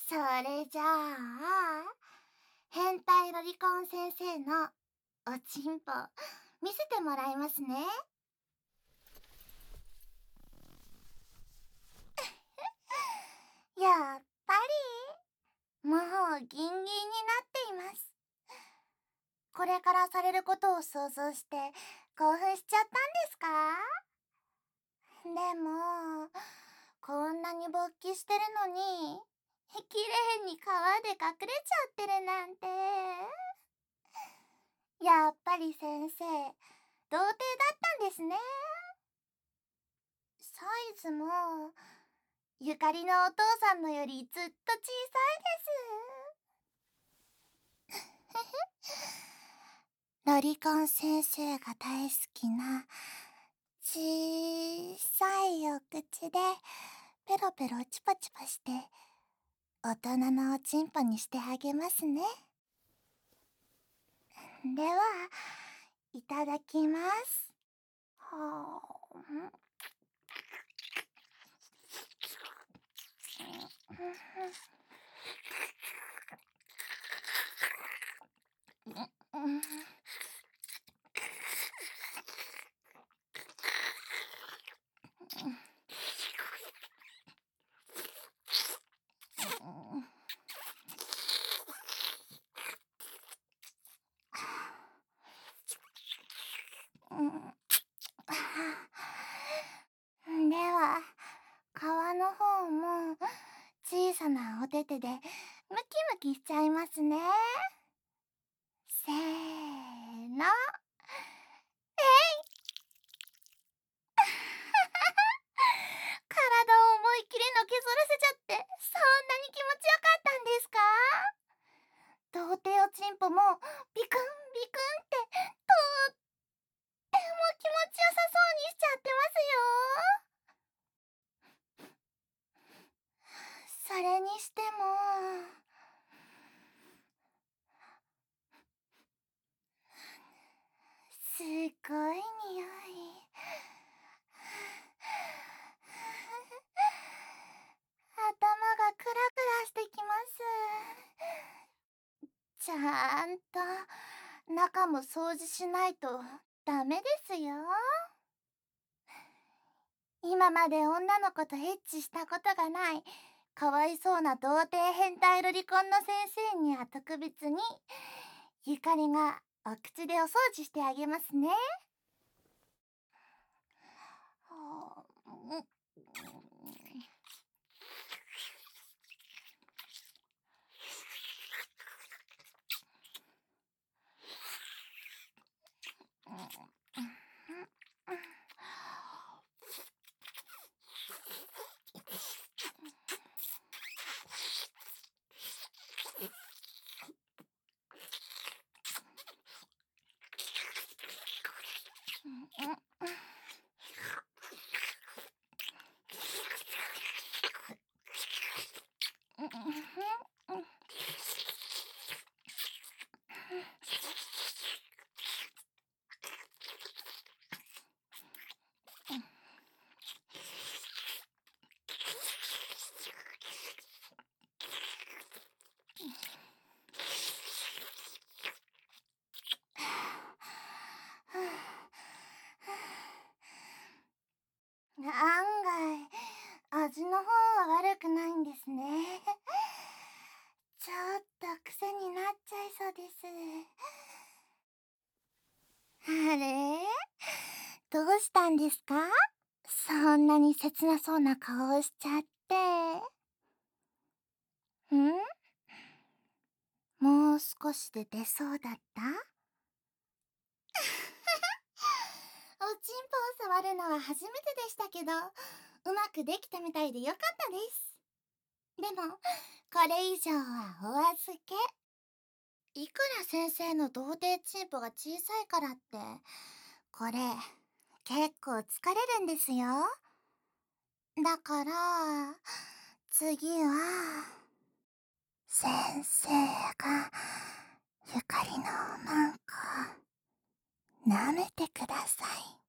それじゃあ、変態ロリコン先生のおちんぽ見せてもらいますね。やっぱり、もうギンギンになっています。これからされることを想像して興奮しちゃったんですか？でも、こんなに勃起してるのに、綺麗に皮で隠れちゃってるなんて。やっぱり先生、童貞だったんですね。サイズも、ゆかりのお父さんのよりずっと小さいです。ロリコン先生が大好きな、小さいお口で、ペロペロチュパチュパして、大人のおちんぽにしてあげますね。では、いただきます。はあ、では、皮の方も小さなお手手でムキムキしちゃいますね。せーの。体を思いっきりのけぞらせちゃって、そんなに気持ちよかったんですか？童貞おちんぽもビクンビクンってとっても気持ちよさそうにしちゃってますよ。それにしても、すっごい匂い。頭がクラクラしてきます。ちゃんと中も掃除しないとダメですよ。今まで女の子とエッチしたことがないかわいそうな童貞変態ロリコンの先生には特別にゆかりがお口でお掃除してあげますね。はあ、案外味の方は悪くないんですね。ちょっと癖になっちゃいそうです。あれ、どうしたんですか？そんなに切なそうな顔をしちゃって。もう少しで出そうだった？おちんぽを触るのは初めてでしたけど、うまくできたみたいでよかったです。でも、これ以上はお預け。いくら先生の童貞チンポが小さいからって、これ、結構疲れるんですよ。だから、次は、先生が、ゆかりのおまんこ、舐めてください。